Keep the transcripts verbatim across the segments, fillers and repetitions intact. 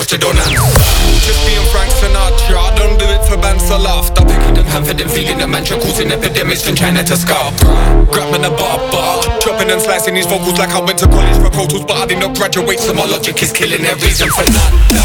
to Donan. Just being Frank Sinatra, I don't do it for bands to laugh. I'm picking them hand for them feeling the mantra, causing epidemics from China to Scarborough. Grabbing the bar bar, chopping and slicing these vocals like I went to college for Pro Tools, but I did not graduate, so my logic is killing their reason for nada.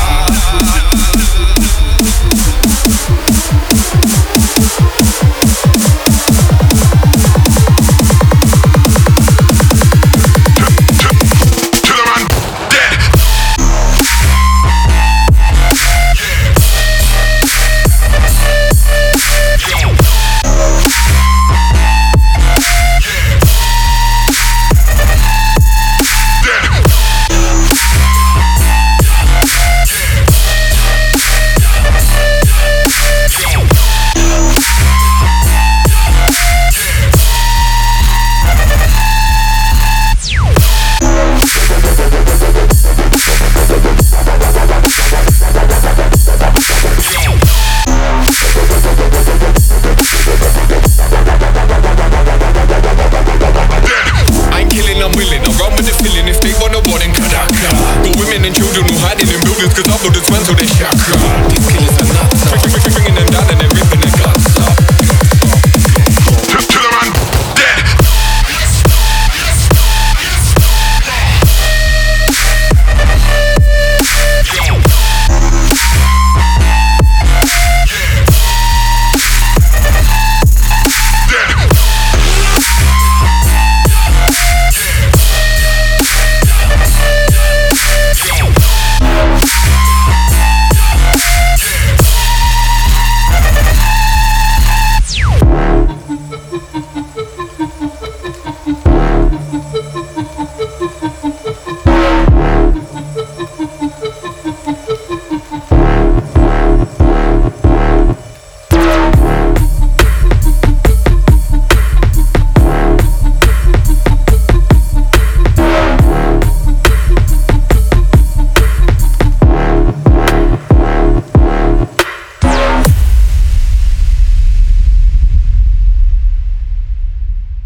If they wanna war, then Kadaka. Got women and children who hiding in buildings, cause I blow the swans so they shaka.